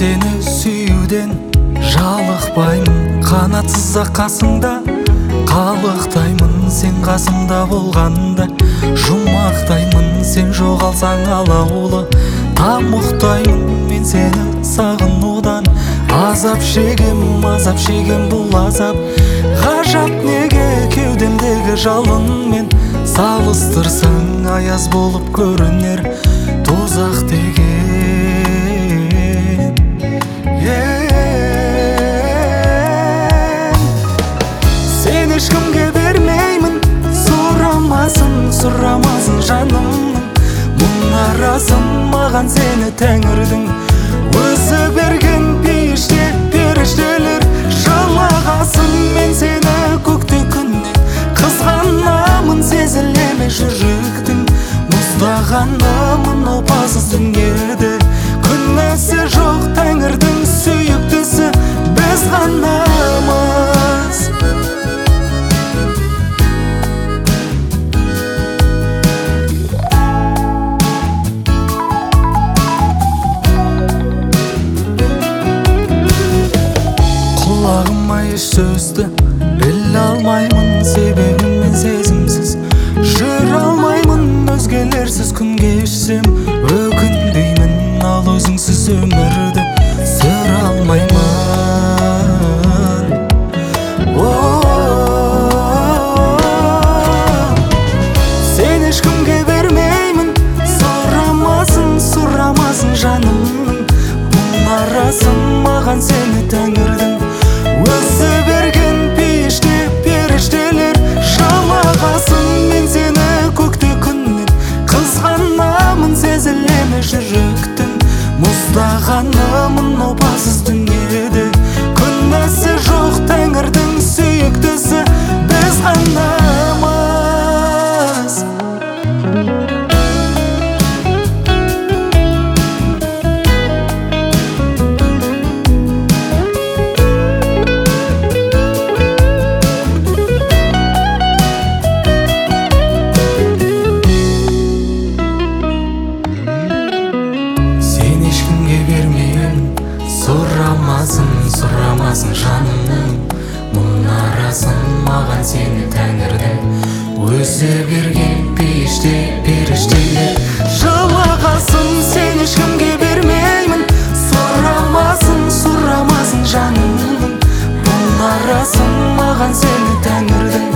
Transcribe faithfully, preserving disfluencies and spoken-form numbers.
сені сүюден жалықпаймын, қанатсыз ақ қасыңда қалықтаймын. Сен қасымда болғанда жұмақтаймын, сен жоғалсаң алаулы тамұқтаймын. Мен сені сағынудан азап шегем, азап шегем, бұл азап ғажап неге? Кеудемдегі жалынмен салыстырсаң аяз болып көрінер тозақ деген. Сен ешкімге бермеймін, сұрамасын, сұрамасын жанымның мұнарасын. Маған сені тәңірдің өзі берген, пейіште періштелер жалағасын. Мен сені көкте күннен қызғанамын, сезілеме жүректің мұздағанымын. Опасыз дүниеде күнәсі жоқ, тәңірдің сүйіктісі біз ғанамыз. Құлағыма еш сөзді біле алмаймын, себебі мен сезімсіз жүре алмаймын. Өзгелерсіз күн кешсем өкінбеймін, ал өзіңсіз өмірді сүре алмаймын. Сен ешкімге бермеймін, сұрамасын, сұрамасын жанымның мұнарасын. Маған сені тәңірдің өзі берген, пейіште періштелер жалағасын. Мен сені көкте күннен қызғанамын, сезілеме жүректің мұздағанымын. Опасыз дүниеде күнәсі жоқ, тәңірдің сүйіктісі біз ғанамыз. Сұрамасын, сұрамасын жанымның мұнарасын. Маған сені тәңірдің өзі берген, пейіште періштелер жалағасын. Сен ешкімге бермеймін, сұрамасын, сұрамасын жанымның мұнарасын. Маған сені тәңірдің